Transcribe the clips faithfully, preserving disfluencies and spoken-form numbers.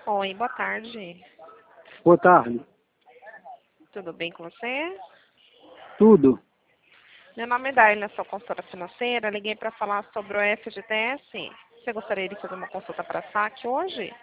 Oi, boa tarde. Boa tarde. Tudo bem com você? Tudo. Meu nome é Darla, sou consultora financeira. Liguei para falar sobre o F G T S. Você gostaria de fazer uma consulta para saque hoje?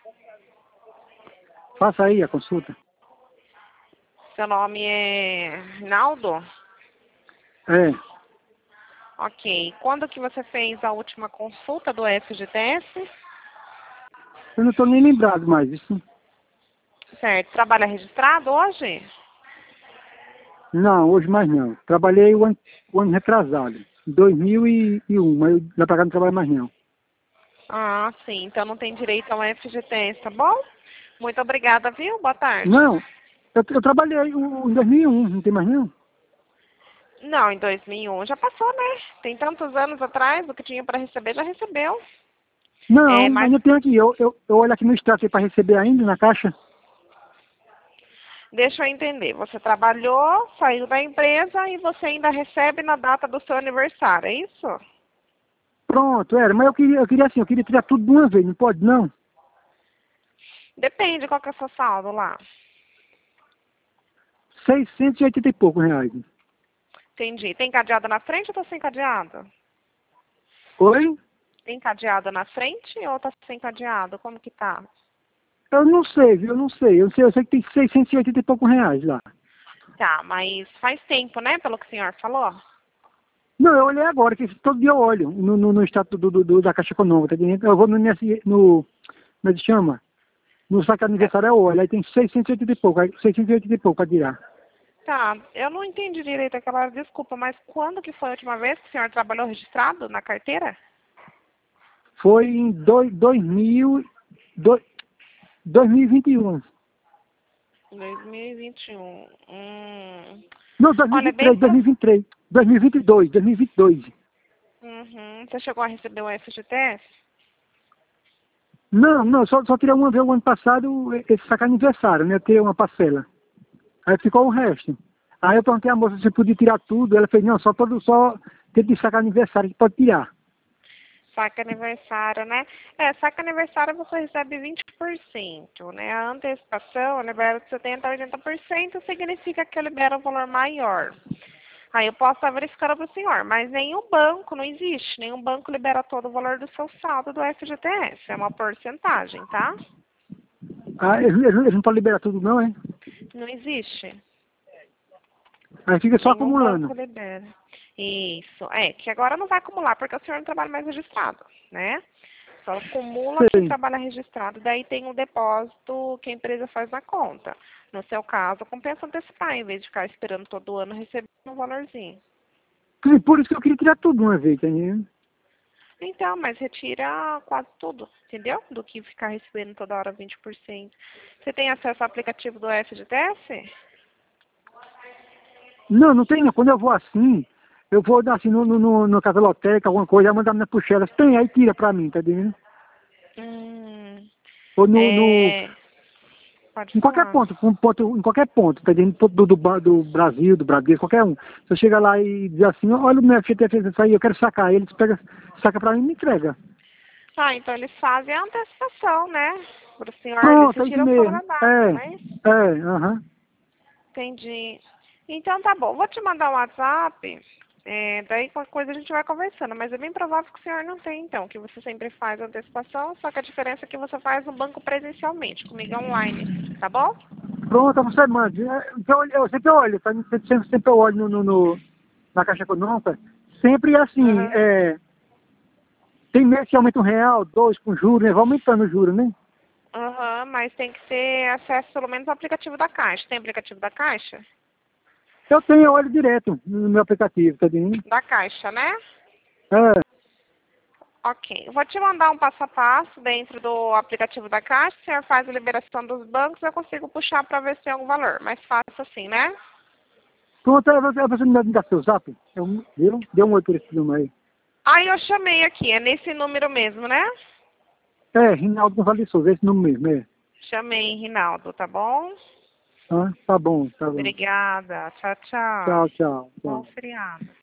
Faça aí a consulta. Seu nome é Rinaldo? É. Ok. Quando que você fez a última consulta do F G T S? Eu não estou nem lembrado mais disso. Certo. Trabalha registrado hoje? Não, hoje mais não. Trabalhei o ano, o ano retrasado, em dois mil e um, mas eu lá pra cá não trabalho mais não. Ah, sim. Então não tem direito ao F G T S, tá bom? Muito obrigada, viu? Boa tarde. Não, eu, eu trabalhei o- em dois mil e um, não tem mais não? Não, em dois mil e um já passou, né? Tem tantos anos atrás, o que tinha para receber já recebeu. É, Não, mas ainda tem aqui. Eu, eu, eu olho aqui no extrato para receber ainda na caixa. deixa eu entender. Você trabalhou, saiu da empresa e você ainda recebe na data do seu aniversário, é isso? Pronto, era. Mas eu queria, eu queria assim, eu queria tirar tudo de uma vez, não pode não? Depende, qual que é o seu saldo lá? seiscentos e oitenta e poucos reais. Entendi. Tem cadeado na frente ou tá sem cadeado? Oi? Tem cadeado na frente ou tá sem cadeado? Como que tá? Eu não sei, viu? Eu não sei. Eu sei, eu sei que tem seiscentos e oitenta e poucos reais lá. Tá, mas faz tempo, né, pelo que o senhor falou? Não, eu olhei agora, que todo dia eu olho no, no, no status do, do, do- da Caixa Econômica, tá entendendo? Eu vou no, nesse, no, como é que chama? No saque É, aniversário eu olho, aí tem seiscentos e oitenta e pouco, aí seiscentos e oitenta e pouco para tirar. tá, eu não entendi direito aquela desculpa, mas quando que foi a última vez que o senhor trabalhou registrado na carteira? Foi em dois, dois mil, dois, dois mil e vinte e um. dois mil e vinte e um. Hum. Não, Olha, bem dois mil e vinte e três, pra... dois mil e vinte e três, dois mil e vinte e dois, dois mil e vinte e dois. Uhum. Você chegou a receber o F G T S? Não, não, só, só tirei uma vez o ano passado esse saque aniversário, né? Ter uma parcela. Aí ficou o resto. Aí eu perguntei à moça se podia tirar tudo, ela fez, não, só todo, só tem de sacar aniversário que pode tirar. Saque aniversário, né? É, saque aniversário você recebe vinte por cento, né? A antecipação libera de setenta por cento a oitenta por cento, significa que libera um valor maior. Aí eu posso estar verificando para o senhor, mas nenhum banco, não existe, nenhum banco libera todo o valor do seu saldo do F G T S, é uma porcentagem, tá? Ah, eles, eles eles não podem liberar tudo não, é? Não existe. Aí fica só Nenhum acumulando. banco libera. Isso. É, que agora não vai acumular porque o senhor não trabalha mais registrado, né? Só acumula quem Sei. trabalha registrado, daí tem um depósito que a empresa faz na conta. No seu caso, compensa antecipar, em vez de ficar esperando todo ano receber um valorzinho. Por por isso que eu queria tirar tudo de uma vez, tá entendendo? Então, mas retira quase tudo, entendeu? Do que ficar recebendo toda hora vinte por cento. Você tem acesso ao aplicativo do F G T S? Não, não tem não. Quando eu vou assim, eu vou assim no, no, no, no casa lotérica, alguma coisa, aí mandar minha puxela. Tem, aí tira pra mim, tá entendendo? Hum, Ou no, no, é... Pode em qualquer falar. ponto, um ponto, em qualquer ponto, tá entendendo? Do, do, Ba- do Brasil, do Brasil, qualquer um. Você chega lá e diz assim, olha o meu F G T fez isso aí, eu quero sacar. Ele pega, saca pra mim e me entrega. Ah, então eles fazem a antecipação, né? Para o senhor, eles Pronto, é isso retiram fora da mesmo. data, É, não é isso? é, aham. Entendi. Então tá bom, vou te mandar um WhatsApp, é, daí qualquer coisa a gente vai conversando, mas é bem provável que o senhor não tem então, que você sempre faz a antecipação, só que a diferença é que você faz no banco presencialmente, comigo é online, tá bom? Pronto, você manda. É, então, eu sempre olho, tá? Sempre, sempre, sempre eu olho no, no, no- na Caixa Econômica. Sempre assim, Aham. é, tem mês que aumenta um real, dois com juros, né? Vai aumentando o juro, né? Aham, mas tem que ter acesso pelo menos ao aplicativo da Caixa. Tem aplicativo da Caixa? Eu tenho, eu olho direto no meu aplicativo, tá entendendo? Da Caixa, né? É, Ok. Vou te mandar um passo a passo dentro do aplicativo da Caixa. O senhor faz a liberação dos bancos, eu consigo puxar para ver se tem algum valor. Mais fácil assim, né? pronto, aí você, aí você me dá seu zap. Eu, viu? Deu um oi por esse número aí. Aí eu chamei aqui, é nesse número mesmo, né? É, Rinaldo Gonçalves de Souza, esse número mesmo, é. Chamei, Rinaldo, tá bom? Ah, tá bom, tá bom. Obrigada. Tchau, tchau. Tchau, tchau, Bom tchau. feriado.